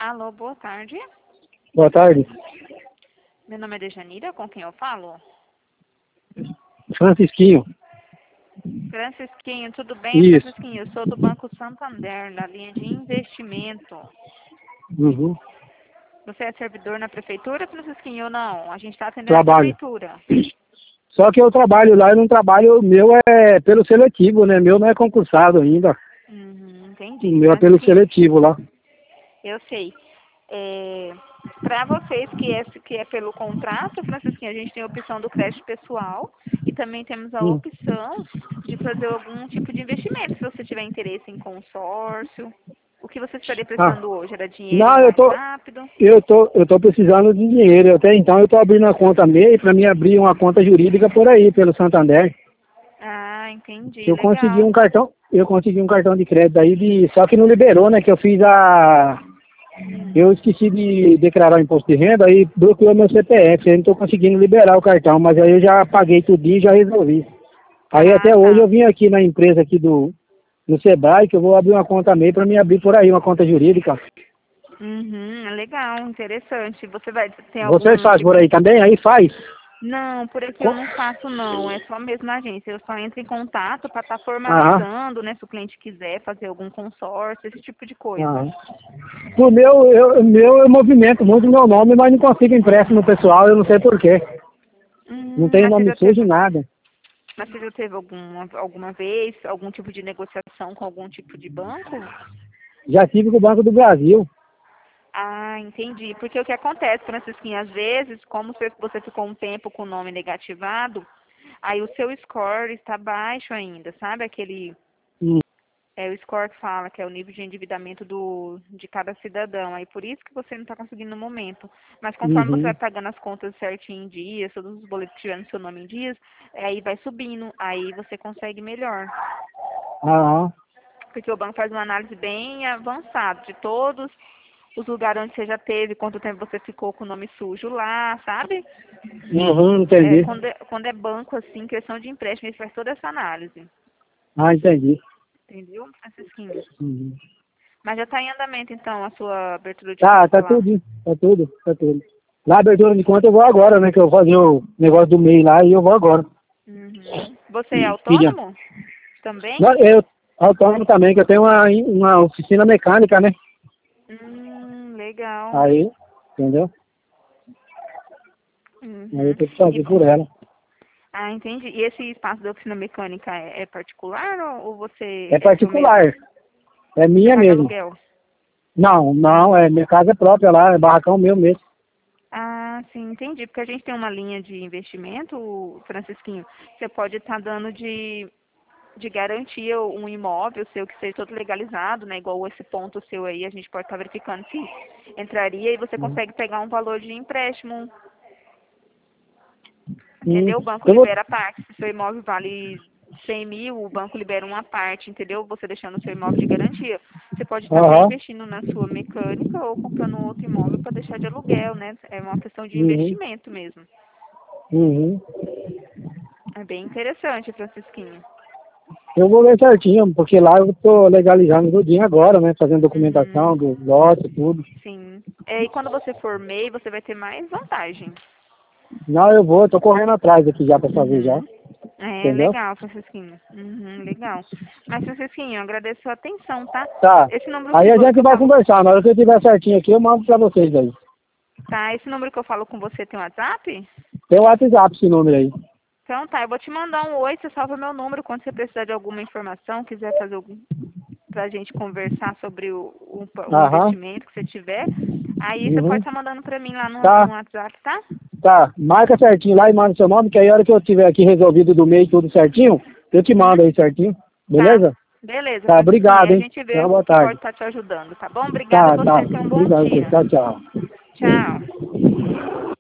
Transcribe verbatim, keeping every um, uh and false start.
Alô, boa tarde. Boa tarde. Meu nome é Dejanira, com quem eu falo? Francisquinho. Francisquinho, tudo bem, Isso. Francisquinho? Eu sou do Banco Santander, na linha de investimento. Uhum. Você é servidor na prefeitura, Francisquinho, ou não? A gente está atendendo Trabalho. a prefeitura. Só que eu trabalho lá, eu não trabalho, o meu é pelo seletivo, né? Meu não é concursado ainda. Uhum, O entendi. meu é pelo Francisquinho, seletivo lá. eu sei. É, para vocês que é, que é pelo contrato, Francisquinho, a gente tem a opção do crédito pessoal e também temos a Hum. opção de fazer algum tipo de investimento, se você tiver interesse em consórcio. O que você estaria Ah, precisando hoje? Era dinheiro não, eu mais tô, rápido? eu tô, eu tô precisando de dinheiro. Até então eu tô abrindo uma conta MEI para mim abrir uma conta jurídica por aí, pelo Santander. Ah, entendi. Eu consegui Legal. um cartão, eu consegui um cartão de crédito aí, de, só que não liberou, né? Que eu fiz a Hum. Eu esqueci de declarar o imposto de renda, aí bloqueou meu C P F, eu não estou conseguindo liberar o cartão, mas aí eu já paguei tudinho e já resolvi. Aí Ah, até hoje tá. eu vim aqui na empresa aqui do, do Sebrae, que eu vou abrir uma conta MEI para me abrir por aí, uma conta jurídica. Uhum, legal, interessante. Você vai ter Vocês algum fazem por tipo... aí também? Aí faz? Não, por aqui eu Co- não faço não, é só mesmo a agência. Eu só entro em contato para estar Aham, formalizando, né, se o cliente quiser fazer algum consórcio, esse tipo de coisa. aham. O meu, eu, o meu eu movimento muito meu nome, mas não consigo empréstimo pessoal, eu não sei porquê. Não Hum, tenho mas você nome já sujo, teve, nada. mas você já teve alguma, alguma vez algum tipo de negociação com algum tipo de banco? Já tive com o Banco do Brasil. Ah, entendi. Porque o que acontece, Francisquinha, às vezes, como você você ficou um tempo com o nome negativado, aí o seu score está baixo ainda, sabe? Aquele Hum, é o score que fala, que é o nível de endividamento do, de cada cidadão. Aí por isso que você não está conseguindo no momento. Mas conforme você vai Uhum. pagando as contas certinho em dias, todos os boletos que tiver no seu nome em dias, aí vai subindo, aí você consegue melhor. Aham. Porque o banco faz uma análise bem avançada de todos os lugares onde você já teve, quanto tempo você ficou com o nome sujo lá, sabe? Uhum, É, entendi. quando, é, quando é banco, assim, questão de empréstimo, ele faz toda essa análise. Ah, entendi. Entendeu, Francisquinho? Uhum. Mas já está em andamento, então, a sua abertura de Tá, conta tá lá. tudo, tá tudo, tá tudo. Na abertura de conta eu vou agora, né? Que eu vou fazer o negócio do MEI lá e eu vou agora. Uhum. Você é Filha. autônomo também? Não, eu autônomo também, que eu tenho uma, uma oficina mecânica, né? Hum, legal. Aí, entendeu? Aí eu Uhum. tenho que E fazer vo- por ela. ah, entendi. E esse espaço da oficina mecânica é, é particular ou, ou você É é seu mesmo? particular, é Você minha paga mesmo. aluguel? Não, não, é minha casa é própria lá, é barracão meu mesmo. Ah, sim, entendi. Porque a gente tem uma linha de investimento, Francisquinho. Você pode estar dando de, de garantia um imóvel seu que seja todo legalizado, né? Igual esse ponto seu aí, a gente pode estar verificando se entraria e você Hum. consegue pegar um valor de empréstimo. Hum. Entendeu? O banco Eu vou. libera a parte. Se seu imóvel vale cem mil, o banco libera uma parte, entendeu? Você deixando o seu imóvel de garantia. Você pode estar até Aham. investindo na sua mecânica ou comprando um outro imóvel para deixar de aluguel, né? É uma questão de Uhum. investimento mesmo. Uhum. É bem interessante, Francisquinho. Eu vou ver certinho, porque lá eu tô legalizando tudinho agora, né? Fazendo Uhum, documentação do lote e tudo. sim. É, e quando você for MEI, você vai ter mais vantagem. Não, eu vou, tô correndo atrás aqui já pra fazer já. Uhum. É Entendeu? legal, Francisquinho. Uhum, legal. Mas, Francisquinho, eu agradeço a sua atenção, tá? Tá. Esse número que, Aí a vo- que gente eu vai falo, conversar. Na hora que eu tiver certinho aqui, eu mando pra vocês aí. tá? Esse número que eu falo com você tem WhatsApp? Tem o WhatsApp esse número aí. Então tá, eu vou te mandar um oi, você salva meu número quando você precisar de alguma informação, quiser fazer algum pra gente conversar sobre o, o, o Aham. investimento que você tiver. Aí você pode Uhum. estar mandando pra mim lá no, Tá, no WhatsApp, tá? tá. Marca certinho lá e manda seu nome, que aí a hora que eu tiver aqui resolvido do mês tudo certinho, eu te Uhum. mando aí certinho. Tá. Beleza? Beleza, Tá, Francisquinha. Aí obrigado, a hein? gente vê Então, o boa que pode tarde. estar te ajudando, tá bom? Obrigada a Tá, tá. você, tenha um bom Obrigado, dia. tchau, tchau. Tchau.